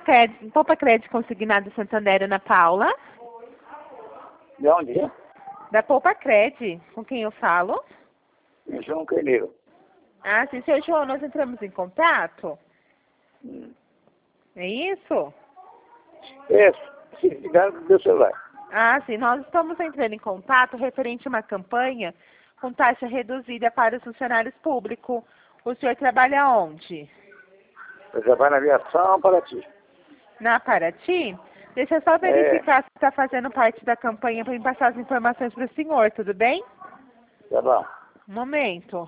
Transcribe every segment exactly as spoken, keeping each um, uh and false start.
Crédito, Poupa Crédito Consignado Santander, Ana Paula. De onde é? Da Poupa Crédito, com quem eu falo? João Carneiro. Ah, sim, seu João, nós entramos em contato? Hum. É isso? É, se ligaram do meu celular. Ah, sim, nós estamos entrando em contato referente a uma campanha com taxa reduzida para os funcionários públicos. O senhor trabalha onde? Eu trabalho na aviação para ti. Na Paraty? Deixa eu só verificar se está fazendo parte da campanha para me passar as informações para o senhor, tudo bem? Tá bom. Um momento.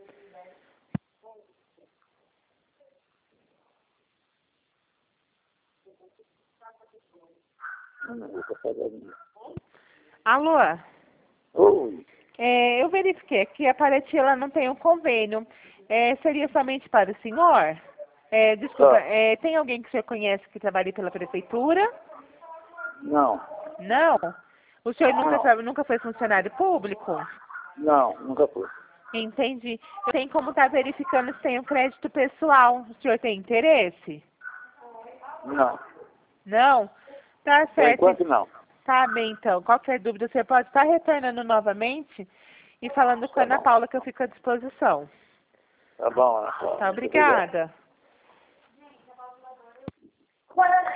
Alô? Oi. É, eu verifiquei aqui, a Paraty ela não tem um convênio. É, seria somente para o senhor? É, desculpa, Só. é, tem alguém que o senhor conhece que trabalha pela prefeitura? Não. Não? O senhor nunca, Não. tra- nunca foi funcionário público? Não, nunca fui. Entendi. Tem como estar verificando se tem um crédito pessoal. O senhor tem interesse? Não. Não? Tá Por certo. enquanto não. Tá bem, então. Qualquer dúvida, você pode estar retornando novamente e falando com a Tá Ana bom. Paula, que eu fico à disposição. Tá bom, Ana Paula. Tá, Muito obrigado. obrigada.